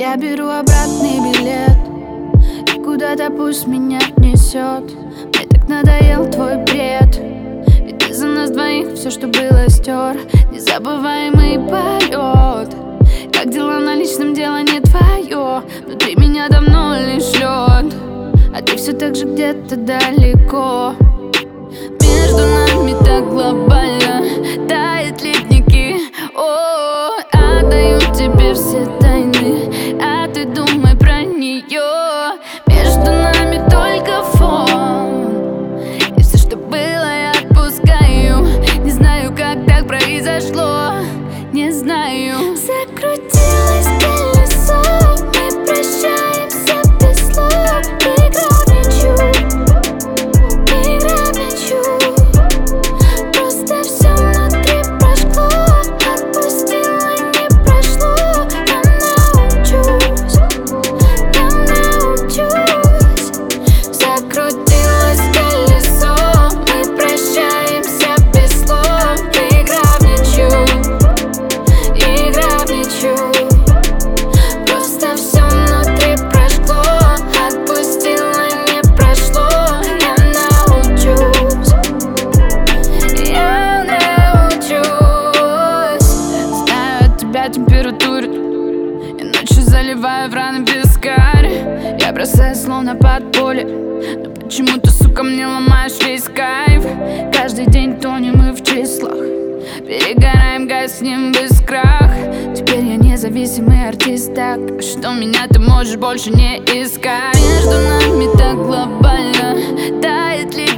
Я беру обратный билет, и куда-то пусть меня несет. Мне так надоел твой бред, ведь ты за нас двоих все, что было, стер. Незабываемый полет. Как дела на личном, дело не твое. Внутри меня давно лишь лед, а ты все так же где-то далеко. Между нами так глобально тает ледники. О, отдаю тебе все тайны, а ты думай про нее. Между нами только фон, и все, что было, я отпускаю. Не знаю, как так произошло, не знаю. Закрутилось колесо, мы прощаемся без слов. Игра в мячу, игра в мячу. Просто все внутри прожгло, отпустила, не прошло. Я научусь. Закрутилось колесо, мы прощаемся без слов. Игра в мячу, игра в мячу. Просто все внутри прожгло, отпустила, не прошло. Я научусь, я научусь. Знаю, от тебя температурит, и ночью заливаю в раны вискарь. Я бросаю словно под поле, но почему-то, сука, мне ломаешь весь кайф. Каждый день тонем мы в числах, перегораем, гаснем в искрах. Теперь я независимый артист, так что меня ты можешь больше не искать. Между нами так глобально тает ли